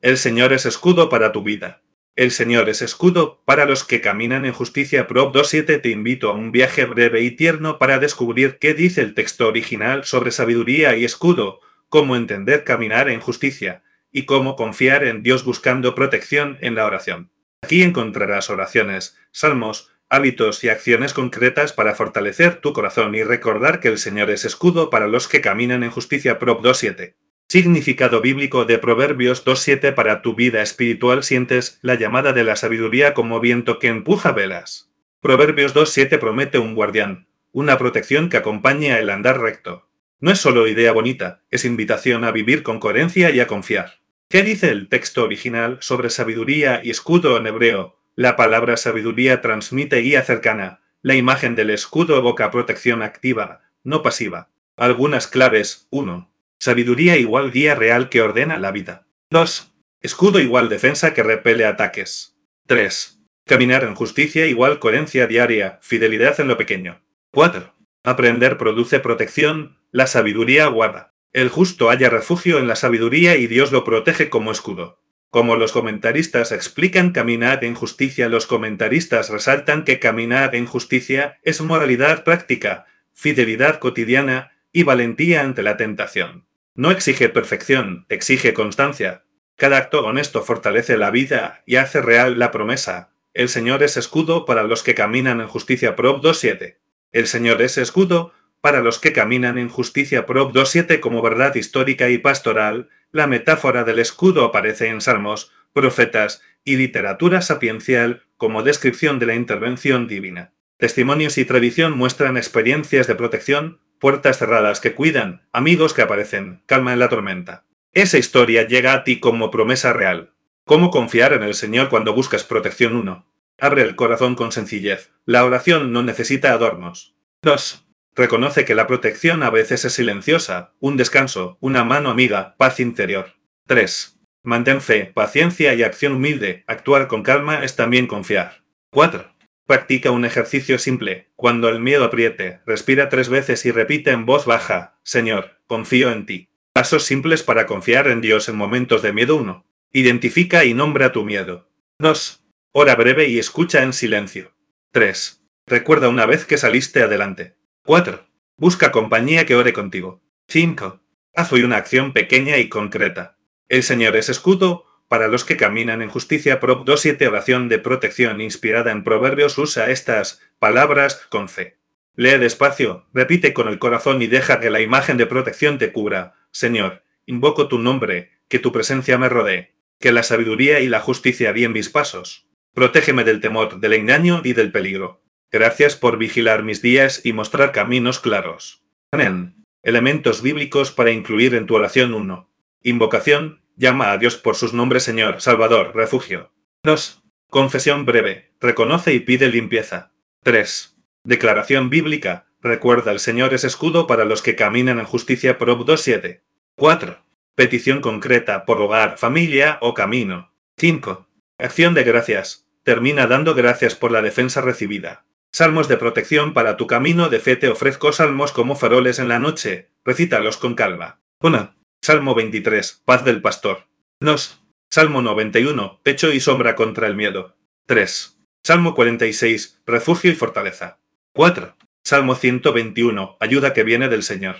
El Señor es escudo para tu vida. El Señor es escudo para los que caminan en justicia. Prov 2.7. Te invito a un viaje breve y tierno para descubrir qué dice el texto original sobre sabiduría y escudo, cómo entender caminar en justicia, y cómo confiar en Dios buscando protección en la oración. Aquí encontrarás oraciones, salmos, hábitos y acciones concretas para fortalecer tu corazón y recordar que el Señor es escudo para los que caminan en justicia. Prov 2.7. Significado bíblico de Proverbios 2.7. Para tu vida espiritual sientes la llamada de la sabiduría como viento que empuja velas. Proverbios 2.7 promete un guardián, una protección que acompaña el andar recto. No es solo idea bonita, es invitación a vivir con coherencia y a confiar. ¿Qué dice el texto original sobre sabiduría y escudo en hebreo? La palabra sabiduría transmite guía cercana. La imagen del escudo evoca protección activa, no pasiva. Algunas claves. 1. Sabiduría igual guía real que ordena la vida. 2. Escudo igual defensa que repele ataques. 3. Caminar en justicia igual coherencia diaria, fidelidad en lo pequeño. 4. Aprender produce protección, la sabiduría guarda. El justo halla refugio en la sabiduría y Dios lo protege como escudo. Como los comentaristas explican caminar en justicia, los comentaristas resaltan que caminar en justicia es moralidad práctica, fidelidad cotidiana y valentía ante la tentación. No exige perfección, exige constancia. Cada acto honesto fortalece la vida y hace real la promesa. El Señor es escudo para los que caminan en justicia. Prov 2.7. El Señor es escudo para los que caminan en justicia. Prov 2.7. Como verdad histórica y pastoral, la metáfora del escudo aparece en salmos, profetas y literatura sapiencial como descripción de la intervención divina. Testimonios y tradición muestran experiencias de protección, puertas cerradas que cuidan, amigos que aparecen, calma en la tormenta. Esa historia llega a ti como promesa real. ¿Cómo confiar en el Señor cuando buscas protección? 1. Abre el corazón con sencillez. La oración no necesita adornos. 2. Reconoce que la protección a veces es silenciosa, un descanso, una mano amiga, paz interior. 3. Mantén fe, paciencia y acción humilde. Actuar con calma es también confiar. 4. Practica un ejercicio simple. Cuando el miedo apriete, respira 3 veces y repite en voz baja: Señor, confío en ti. Pasos simples para confiar en Dios en momentos de miedo. 1. Identifica y nombra tu miedo. 2. Ora breve y escucha en silencio. 3. Recuerda una vez que saliste adelante. 4. Busca compañía que ore contigo. 5. Haz hoy una acción pequeña y concreta. El Señor es escudo para los que caminan en justicia. Prov 2.7. Oración de protección inspirada en Proverbios. Usa estas palabras con fe. Lee despacio, repite con el corazón y deja que la imagen de protección te cubra. Señor, invoco tu nombre, que tu presencia me rodee, que la sabiduría y la justicia guíen mis pasos. Protégeme del temor, del engaño y del peligro. Gracias por vigilar mis días y mostrar caminos claros. Amén. Elementos bíblicos para incluir en tu oración. 1. Invocación. Llama a Dios por sus nombres: Señor, Salvador, refugio. 2. Confesión breve. Reconoce y pide limpieza. 3. Declaración bíblica. Recuerda: el Señor es escudo para los que caminan en justicia. Prov 2.7. 4. Petición concreta por hogar, familia o camino. 5. Acción de gracias. Termina dando gracias por la defensa recibida. Salmos de protección para tu camino de fe. Te ofrezco salmos como faroles en la noche. Recítalos con calma. 1. Salmo 23. Paz del pastor. 2. Salmo 91. Pecho y sombra contra el miedo. 3. Salmo 46. Refugio y fortaleza. 4. Salmo 121. Ayuda que viene del Señor.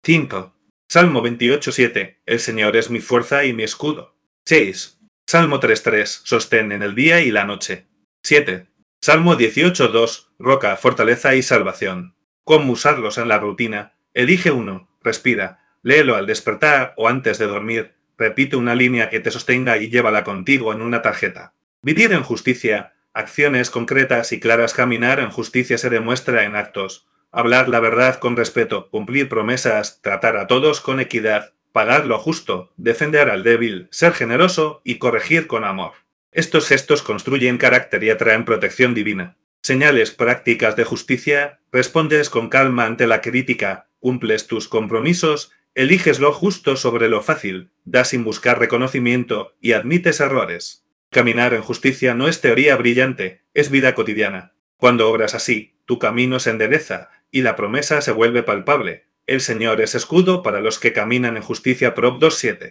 5. Salmo 28.7. El Señor es mi fuerza y mi escudo. 6. Salmo 3.3. Sostén en el día y la noche. 7. Salmo 18.2. Roca, fortaleza y salvación. ¿Cómo usarlos en la rutina? Elige uno. Respira. Léelo al despertar o antes de dormir. Repite una línea que te sostenga y llévala contigo en una tarjeta. Vivir en justicia. Acciones concretas y claras. Caminar en justicia se demuestra en actos. Hablar la verdad con respeto, cumplir promesas, tratar a todos con equidad, pagar lo justo, defender al débil, ser generoso y corregir con amor. Estos gestos construyen carácter y atraen protección divina. Señales prácticas de justicia. Respondes con calma ante la crítica, cumples tus compromisos, eliges lo justo sobre lo fácil, das sin buscar reconocimiento y admites errores. Caminar en justicia no es teoría brillante, es vida cotidiana. Cuando obras así, tu camino se endereza y la promesa se vuelve palpable. El Señor es escudo para los que caminan en justicia. Prov 2.7.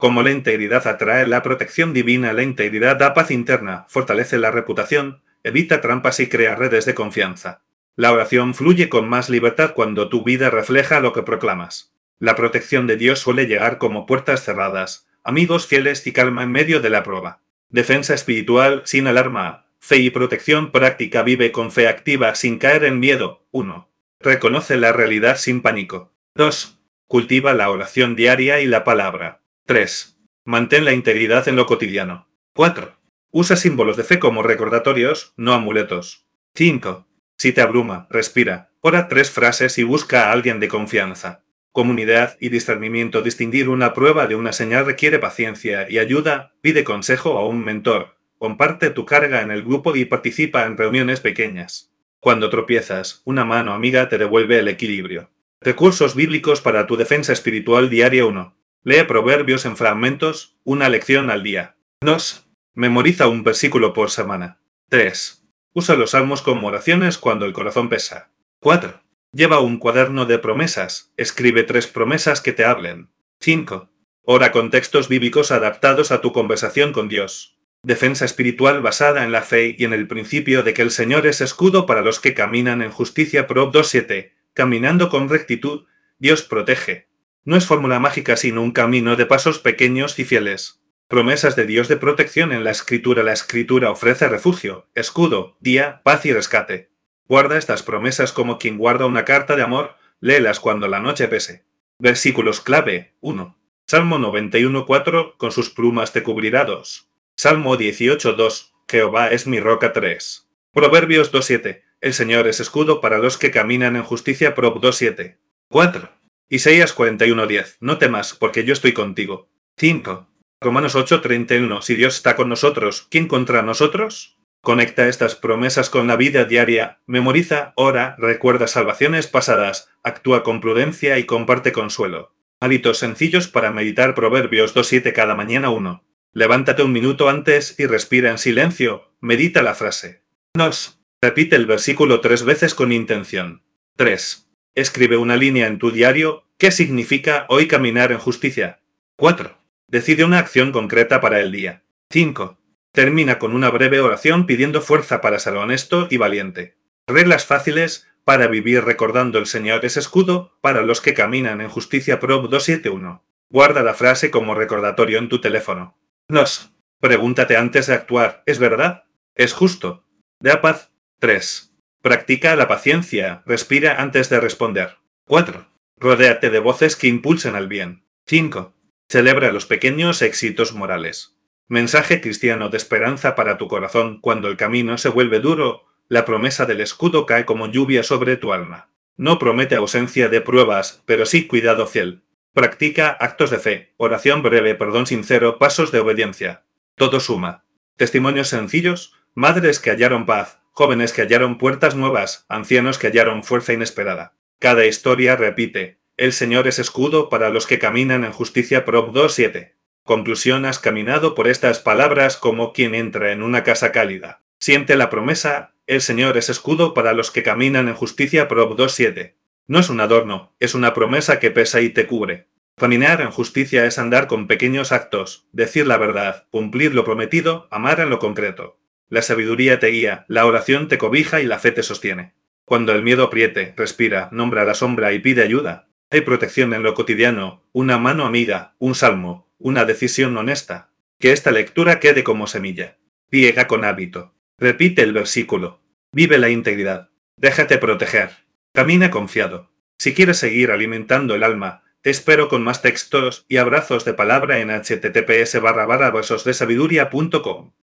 Como la integridad atrae la protección divina, la integridad da paz interna, fortalece la reputación, evita trampas y crea redes de confianza. La oración fluye con más libertad cuando tu vida refleja lo que proclamas. La protección de Dios suele llegar como puertas cerradas, amigos fieles y calma en medio de la prueba. Defensa espiritual sin alarma, fe y protección práctica. Vive con fe activa sin caer en miedo. 1. Reconoce la realidad sin pánico. 2. Cultiva la oración diaria y la palabra. 3. Mantén la integridad en lo cotidiano. 4. Usa símbolos de fe como recordatorios, no amuletos. 5. Si te abruma, respira, ora 3 frases y busca a alguien de confianza. Comunidad y discernimiento. Distinguir una prueba de una señal requiere paciencia y ayuda. Pide consejo a un mentor. Comparte tu carga en el grupo y participa en reuniones pequeñas. Cuando tropiezas, una mano amiga te devuelve el equilibrio. Recursos bíblicos para tu defensa espiritual diaria. 1. Lee Proverbios en fragmentos, una lección al día. 2. Memoriza un versículo por semana. 3. Usa los salmos como oraciones cuando el corazón pesa. 4. Lleva un cuaderno de promesas, escribe 3 promesas que te hablen. 5. Ora con textos bíblicos adaptados a tu conversación con Dios. Defensa espiritual basada en la fe y en el principio de que el Señor es escudo para los que caminan en justicia. Prov 2:7. Caminando con rectitud, Dios protege. No es fórmula mágica sino un camino de pasos pequeños y fieles. Promesas de Dios de protección en la Escritura. La Escritura ofrece refugio, escudo, guía, paz y rescate. Guarda estas promesas como quien guarda una carta de amor, léelas cuando la noche pese. Versículos clave. 1. Salmo 91:4, con sus plumas te cubrirá. 2. Salmo 18:2, Jehová es mi roca. 3. Proverbios 2:7, el Señor es escudo para los que caminan en justicia. Prov 2:7. 4. Isaías 41:10, no temas, porque yo estoy contigo. 5. Romanos 8:31, si Dios está con nosotros, ¿quién contra nosotros? Conecta estas promesas con la vida diaria, memoriza, ora, recuerda salvaciones pasadas, actúa con prudencia y comparte consuelo. Hábitos sencillos para meditar. Proverbios 2:7 cada mañana. 1. Levántate un minuto antes y respira en silencio, medita la frase. 2. Repite el versículo 3 veces con intención. 3. Escribe una línea en tu diario, ¿qué significa hoy caminar en justicia? 4. Decide una acción concreta para el día. 5. Termina con una breve oración pidiendo fuerza para ser honesto y valiente. Reglas fáciles para vivir recordando el Señor es escudo para los que caminan en justicia. Prov 2:7-1. Guarda la frase como recordatorio en tu teléfono. 2. Pregúntate antes de actuar, ¿es verdad? ¿Es justo? Da paz. 3. Practica la paciencia, respira antes de responder. 4. Rodéate de voces que impulsen al bien. 5. Celebra los pequeños éxitos morales. Mensaje cristiano de esperanza para tu corazón. Cuando el camino se vuelve duro, la promesa del escudo cae como lluvia sobre tu alma. No promete ausencia de pruebas, pero sí cuidado fiel. Practica actos de fe, oración breve, perdón sincero, pasos de obediencia. Todo suma. Testimonios sencillos, madres que hallaron paz, jóvenes que hallaron puertas nuevas, ancianos que hallaron fuerza inesperada. Cada historia repite, el Señor es escudo para los que caminan en justicia. Prov 2:7. Conclusión: has caminado por estas palabras como quien entra en una casa cálida. Siente la promesa, el Señor es escudo para los que caminan en justicia. Prov 2:7. No es un adorno, es una promesa que pesa y te cubre. Caminar en justicia es andar con pequeños actos, decir la verdad, cumplir lo prometido, amar en lo concreto. La sabiduría te guía, la oración te cobija y la fe te sostiene. Cuando el miedo apriete, respira, nombra la sombra y pide ayuda. Hay protección en lo cotidiano, una mano amiga, un salmo, una decisión honesta. Que esta lectura quede como semilla. Riega con hábito. Repite el versículo. Vive la integridad. Déjate proteger. Camina confiado. Si quieres seguir alimentando el alma, te espero con más textos y abrazos de palabra en https://versodesabiduría.com.